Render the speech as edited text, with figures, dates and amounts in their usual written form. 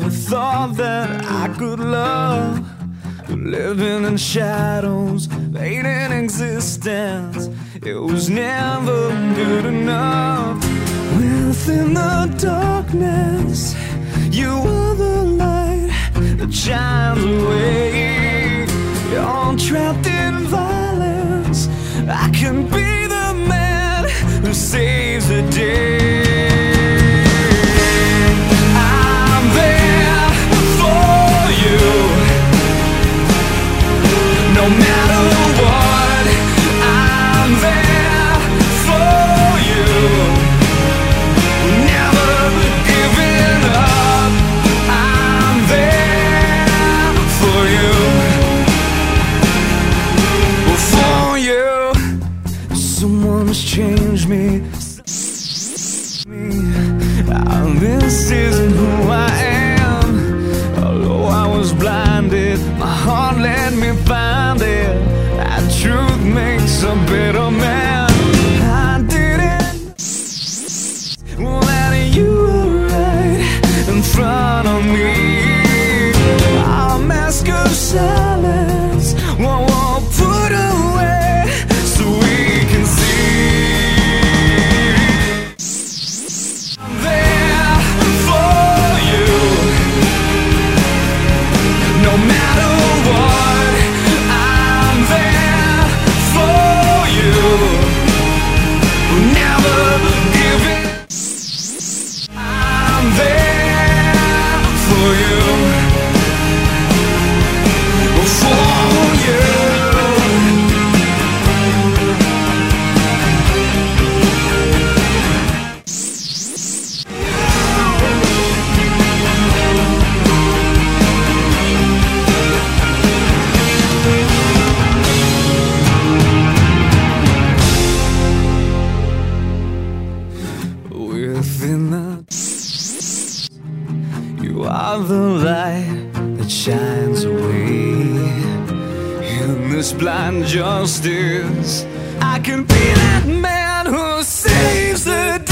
never thought that I could love. Living in shadows, fading existence. It was never good enough. Within the darkness, you are the light that shines away. You're trapped in violence. I can be the man who saves the day. I'm there for you, no matter what. I'm there for you, never giving up. I'm there for you, for you. Someone's changed me. This isn't who I am. Although I was blinded, my heart let me find it. That truth makes a better man. I didn't let you were right in front of me. Our mask of silence won't put away so we can see. I'm there for you, no matter what. I'm there for you, never giving. I'm there for you, for you. Within the, you are the light that shines away. In this blind justice, I can be that man who saves the